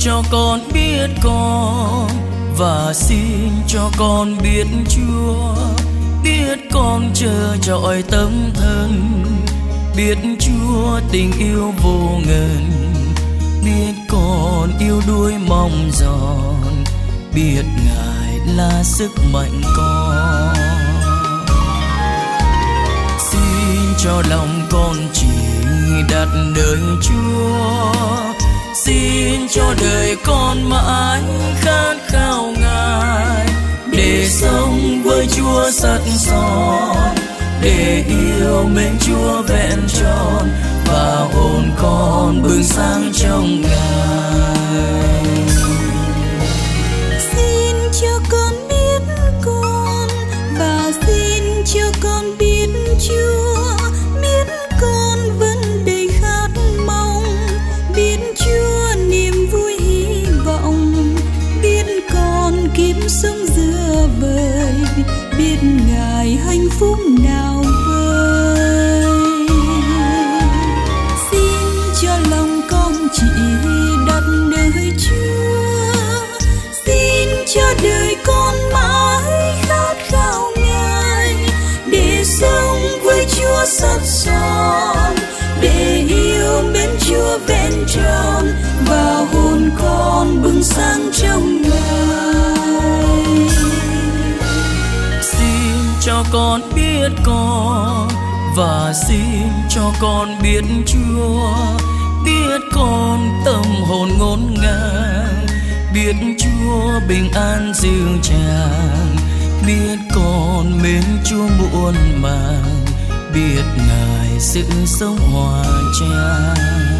cho con biết con và xin cho con biết Chúa, biết con chờ trọi tấm thân, biết Chúa tình yêu vô ngần, biết con yêu đuối mong giòn, biết Ngài là sức mạnh con. Xin cho lòng con chỉ đặt nơi Chúa, xin cho đời con mãi khát khao Ngài, để sống với Chúa sắt son, để yêu mến Chúa vẹn tròn, và hồn con bừng sáng trong Ngài. Xin cho con biết con và xin cho con biết Chúa, biết con vẫn đầy khát mong, biết Chúa niềm vui hy vọng, biết con kiếp sống giữa vời, biết Ngài hạnh phúc nào vời. Xin cho lòng con chỉ đặt nơi Chúa, xin cho đời con mãi khát khao Ngài, để sống với Chúa sắt son, để yêu mến Chúa vẹn tròn, và hồn con bừng sáng trong Ngài. Xin cho con biết con và xin cho con biết Chúa, biết con tâm hồn ngổn ngang, biết Chúa bình an dịu dàng, biết con mến Chúa muôn màng, biết Ngài sự sống hòa trang.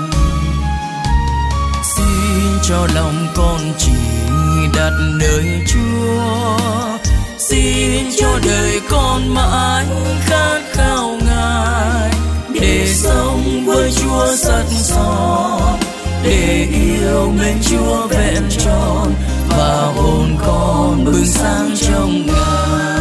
Xin cho lòng con chỉ đặt nơi Chúa, xin cho đời con mãi khát khao Ngài, để sống với Chúa sắt son, để yêu mến Chúa vẹn tròn, và hồn con bừng sáng trong Ngài.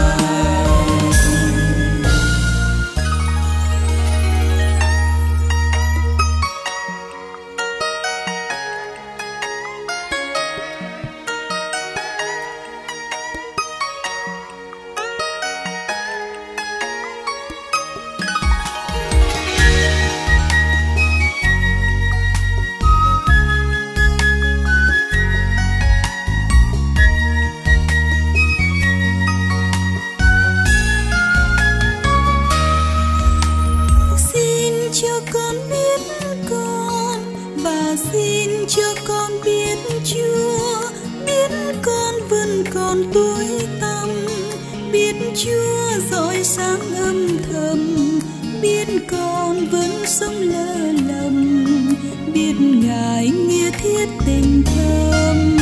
Xin cho con biết Chúa, biết con vẫn còn tối tăm, biết Chúa rọi sáng âm thầm, biết con vẫn sống lơ lầm, biết Ngài nghĩa thiết tình thâm.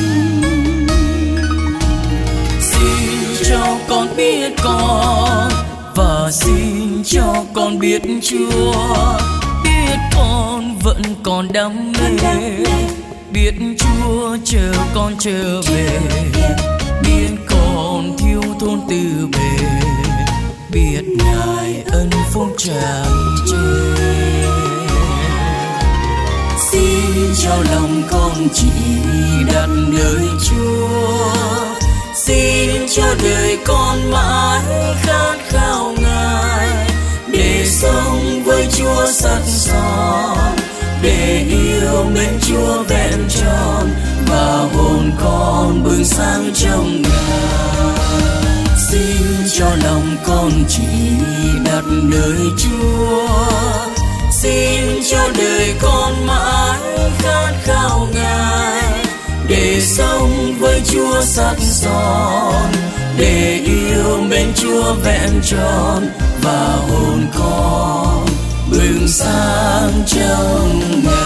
Xin cho con biết con và xin cho con biết Chúa, biết con vẫn còn đam mê, biết Chúa chờ con trở về, biết con thiếu thốn từ bề, biết Ngài ân phúc tràn trề. Xin cho lòng con chỉ đặt nơi Chúa, xin cho đời con mãi khát khao Ngài, để sống với Chúa sắt son, để yêu mến Chúa vẹn tròn, và hồn con bừng sáng trong Ngài. Xin cho lòng con chỉ đặt nơi Chúa, xin cho đời con mãi khát khao Ngài, để sống với Chúa sắt son, để yêu mến Chúa vẹn tròn, và hồn con bừng sáng trong Ngài.